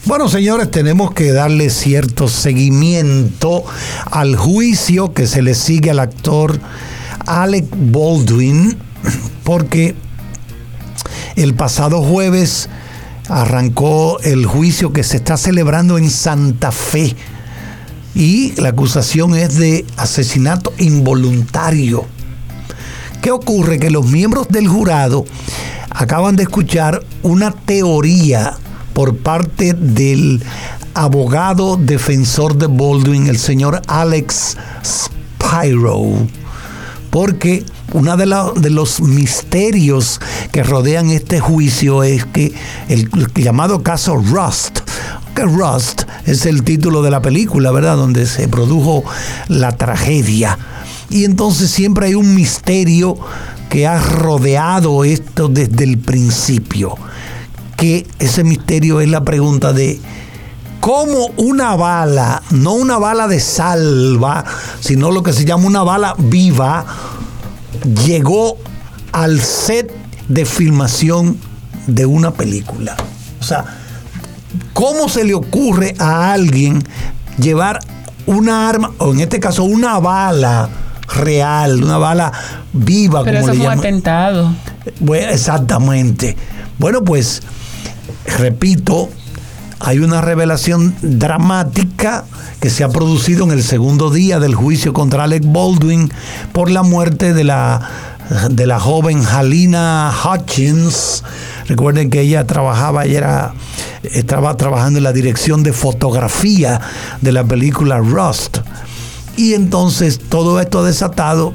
Bueno, señores, tenemos que darle cierto seguimiento al juicio que se le sigue al actor Alec Baldwin, porque el pasado jueves arrancó el juicio que se está celebrando en Santa Fe y la acusación es de asesinato involuntario. ¿Qué ocurre? Que los miembros del jurado acaban de escuchar una teoría por parte del abogado defensor de Baldwin, el señor Alex Spiro, porque uno de los misterios que rodean este juicio es que el llamado caso Rust, que Rust es el título de la película, ¿verdad?, donde se produjo la tragedia. Y entonces siempre hay un misterio que ha rodeado esto desde el principio. Que ese misterio es la pregunta de cómo una bala, no una bala de salva, sino lo que se llama una bala viva, llegó al set de filmación de una película. O sea, ¿cómo se le ocurre a alguien llevar una arma, o en este caso una bala real, una bala viva, pero como le llaman? Pero eso fue atentado. Bueno, exactamente. Bueno, pues repito, hay una revelación dramática que se ha producido en el segundo día del juicio contra Alec Baldwin por la muerte de la joven Halyna Hutchins. Recuerden que ella estaba trabajando en la dirección de fotografía de la película Rust. Y entonces todo esto ha desatado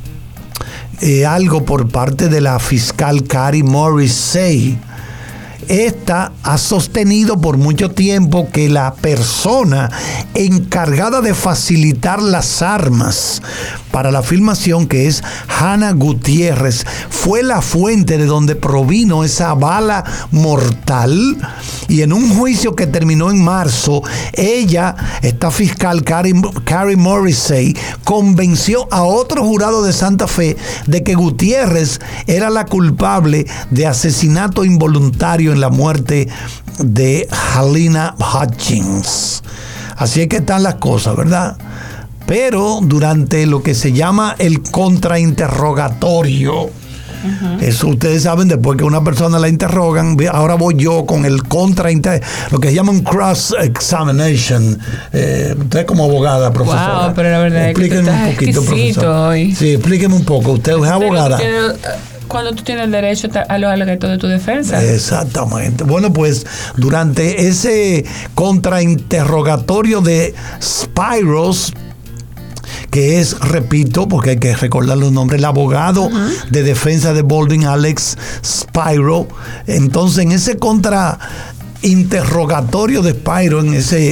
algo por parte de la fiscal Carrie Morrissey. Esta ha sostenido por mucho tiempo que la persona encargada de facilitar las armas para la filmación, que es Hannah Gutiérrez, fue la fuente de donde provino esa bala mortal. Y en un juicio que terminó en marzo, esta fiscal Carrie Morrissey, convenció a otro jurado de Santa Fe de que Gutiérrez era la culpable de asesinato involuntario en la muerte de Halyna Hutchins. Así es que están las cosas, ¿verdad? Pero durante lo que se llama el contrainterrogatorio, eso ustedes saben, después que una persona la interrogan, ahora voy yo con el lo que llaman cross-examination. Usted como abogada, profesora. Wow, pero la verdad es que explíqueme un poquito, profesor. Hoy. Sí, explíqueme un poco. Usted es abogada. Cuando tú tienes el derecho a lo alegato de tu defensa. Exactamente. Bueno, pues durante ese contrainterrogatorio de Spiros, que es, repito, porque hay que recordar los nombres, el abogado de defensa de Baldwin, Alex Spiro. Entonces, en ese contrainterrogatorio de Spiro,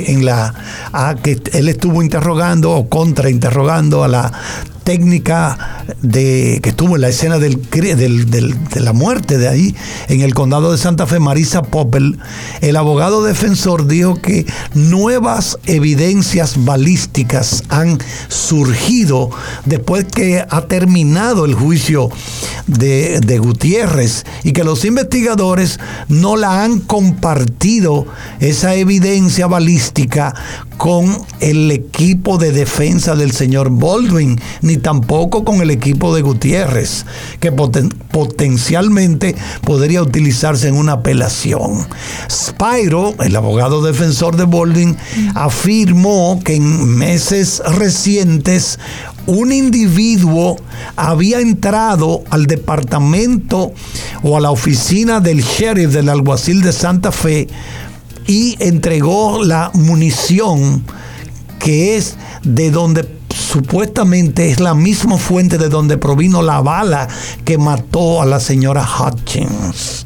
que él estuvo interrogando o contrainterrogando a la técnica que estuvo en la escena de la muerte de ahí en el condado de Santa Fe, Marisa Poppel, el abogado defensor dijo que nuevas evidencias balísticas han surgido después que ha terminado el juicio de Gutiérrez y que los investigadores no la han compartido esa evidencia balística con el equipo de defensa del señor Baldwin, ni tampoco con el equipo de Gutiérrez, que potencialmente podría utilizarse en una apelación. Spiro, el abogado defensor de Baldwin, afirmó que en meses recientes un individuo había entrado al departamento o a la oficina del sheriff, del alguacil de Santa Fe, y entregó la munición que es de donde supuestamente es la misma fuente de donde provino la bala que mató a la señora Hutchins.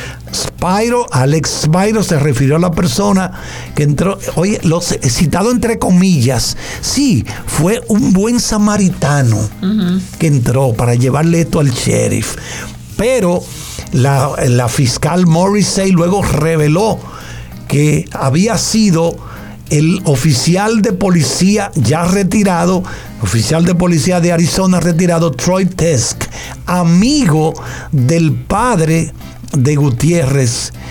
Alex Spiro se refirió a la persona que entró, oye, citado entre comillas, sí, fue un buen samaritano que entró para llevarle esto al sheriff. Pero la fiscal Morrissey luego reveló que había sido el oficial de policía ya retirado, oficial de policía de Arizona retirado, Troy Tesk, amigo del padre de Gutiérrez,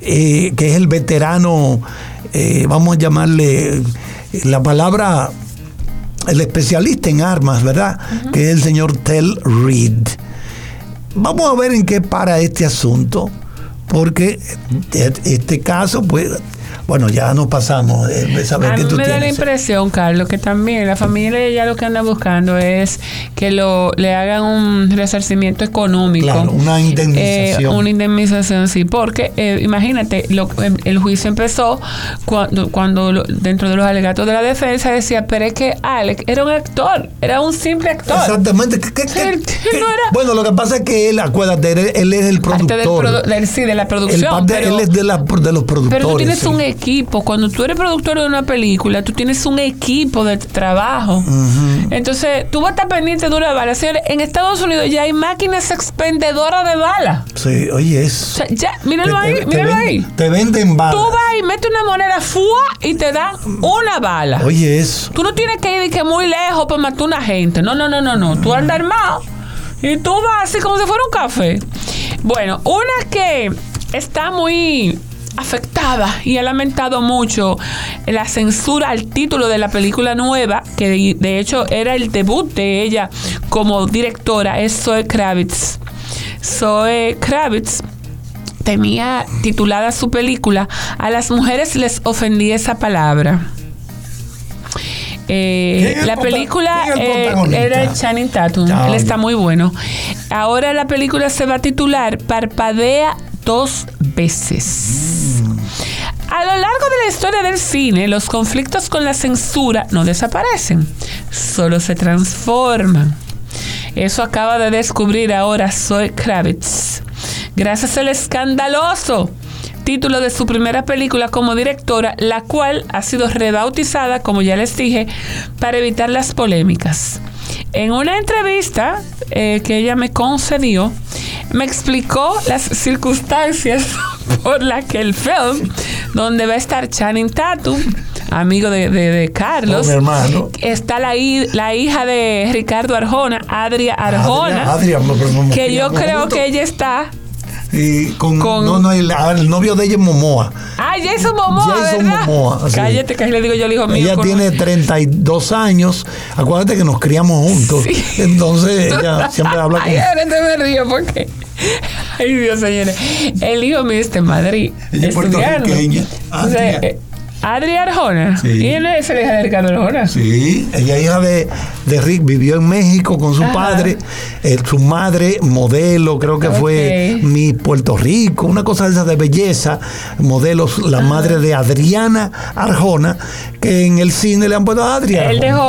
que es el veterano, vamos a llamarle la palabra, el especialista en armas, ¿verdad? Que es el señor Tel Reed. Vamos a ver en qué para este asunto, porque este caso, pues, bueno, ya nos pasamos de saber que tú me da la tienes. impresión, Carlos, que también la familia ya lo que anda buscando es que le hagan un resarcimiento económico. Claro, una indemnización. Una indemnización, sí, porque imagínate, el juicio empezó cuando dentro de los alegatos de la defensa decía, pero es que Alex era un actor, era un simple actor. Exactamente. Bueno, lo que pasa es que él, acuérdate, él es el productor. De la producción. Él es de los productores. Pero tú tienes sí. un equipo. Cuando tú eres productor de una película, tú tienes un equipo de trabajo. Entonces, tú vas a estar pendiente de una bala. Señores, en Estados Unidos ya hay máquinas expendedoras de balas. Sí, oye, eso. O sea, ya, míralo ahí. Te venden balas. Tú vas y metes una moneda y te dan una bala. Oye, eso. Tú no tienes que ir que muy lejos para matar a una gente. No. Tú andas armado y tú vas así como si fuera un café. Bueno, una que está muy afectada y ha lamentado mucho la censura al título de la película nueva, que de hecho era el debut de ella como directora, es Zoe Kravitz. Zoe Kravitz tenía titulada su película "A las mujeres les ofendía esa palabra". La película era Channing Tatum. Él está muy bueno. Ahora la película se va a titular "Parpadea 2 veces". A lo largo de la historia del cine, los conflictos con la censura no desaparecen, solo se transforman. Eso acaba de descubrir ahora Zoe Kravitz, gracias al escandaloso título de su primera película como directora, la cual ha sido rebautizada, como ya les dije, para evitar las polémicas. En una entrevista que ella me concedió, me explicó las circunstancias por las que el film, donde va a estar Channing Tatum, amigo de Carlos, mi hermano, está la hija de Ricardo Arjona, Adria Arjona, que yo creo que ella está... Y el novio de ella es Momoa. Jason Momoa, ¿verdad? Momoa, sí. Cállate, que le digo yo, el hijo mío. Ella tiene 32 años. Acuérdate que nos criamos juntos. Sí. Entonces ella siempre habla con... Ay, ahora te me río porque... Ay, Dios, señores. El hijo mío está en Madrid. Ella es puertorriqueña. Adri Arjona. Sí. ¿Y él es la hija de Ricardo Arjona? Sí, ella es hija de Rick, vivió en México con su padre, su madre, modelo, creo que fue Miss Puerto Rico, una cosa de esa de belleza, modelos, la madre de Adriana Arjona, que en el cine le han puesto a Adriana.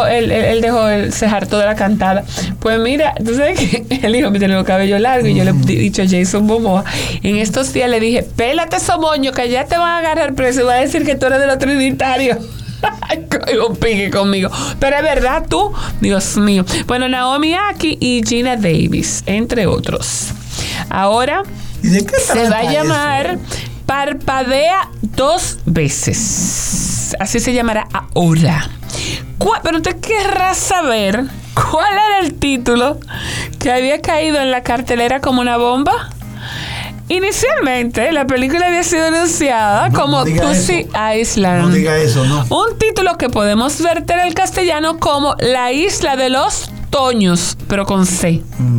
Él se hartó de la cantada. Pues mira, tú sabes que el hijo me tiene los cabellos largos y yo le he dicho a Jason Momoa, en estos días le dije, pélate esos moños que ya te van a agarrar preso y va a decir que tú eres de los trinitarios. Un pique conmigo. Pero es verdad, tú, Dios mío. Bueno, Naomi Aki y Gina Davis, entre otros. Ahora se va a llamar Parpadea 2 veces. Así se llamará ahora. Pero usted querrá saber cuál era el título que había caído en la cartelera como una bomba. Inicialmente, la película había sido anunciada como Pussy Island. No diga eso, no. Un título que podemos verter en el castellano como La Isla de los Toños, pero con C.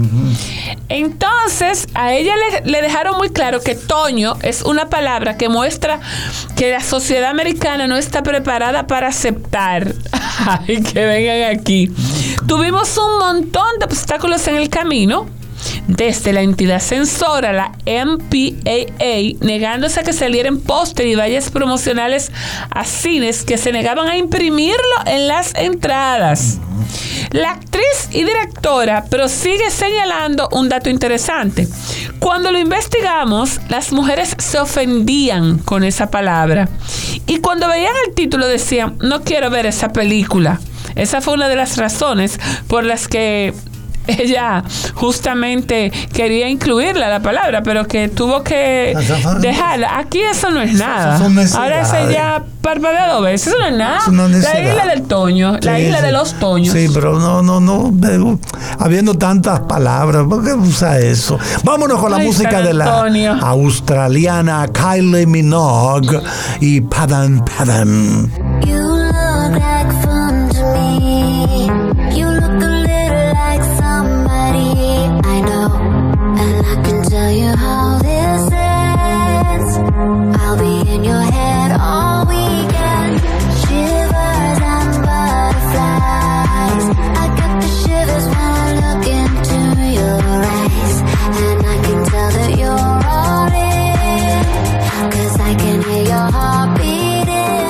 Entonces, a ella le dejaron muy claro que Toño es una palabra que muestra que la sociedad americana no está preparada para aceptar. Ay, que vengan aquí. Tuvimos un montón de obstáculos en el camino, desde la entidad censora, la MPAA, negándose a que salieran póster y vallas promocionales a cines que se negaban a imprimirlo en las entradas. La actriz y directora prosigue señalando un dato interesante. Cuando lo investigamos, las mujeres se ofendían con esa palabra. Y cuando veían el título decían, no quiero ver esa película. Esa fue una de las razones por las que ella justamente quería incluirla la palabra, pero que tuvo que dejarla. Aquí eso no es nada. Ahora ese ya parpadea 2 veces, eso no es nada. La isla del Toño, la isla de los Toños. Sí, pero no, habiendo tantas palabras, ¿por qué usa eso? Vámonos con la música de la australiana Kylie Minogue y Padam Padam. You look like fun to me. You look a little like somebody I know, and I can tell you how this ends. I'll be in your head all weekend. Shivers and butterflies. I got the shivers when I look into your eyes, and I can tell that you're all in, 'cause I can hear your heart beating.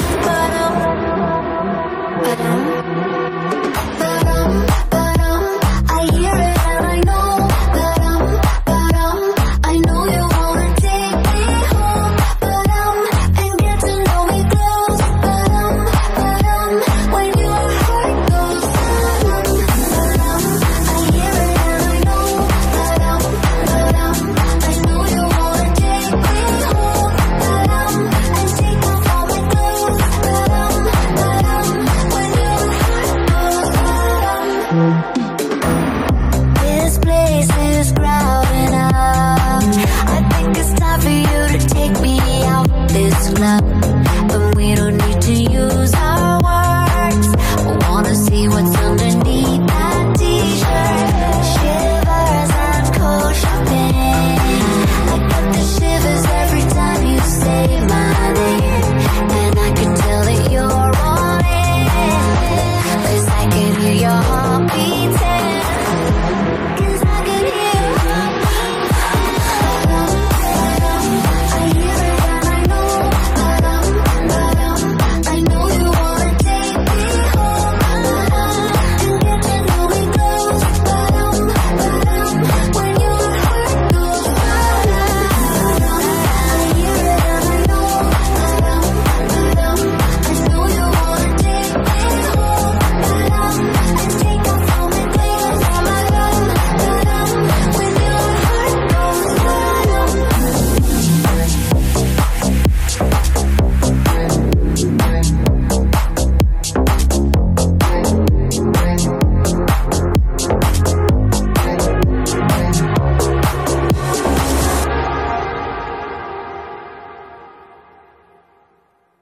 I hear it and I know. I know you wanna take me home. And get to know me close. When your heart goes. I hear it and I know. I know you wanna take me home. And take off all my clothes. This place is crowded up. I think it's time for you to take me out this club, but we don't need to use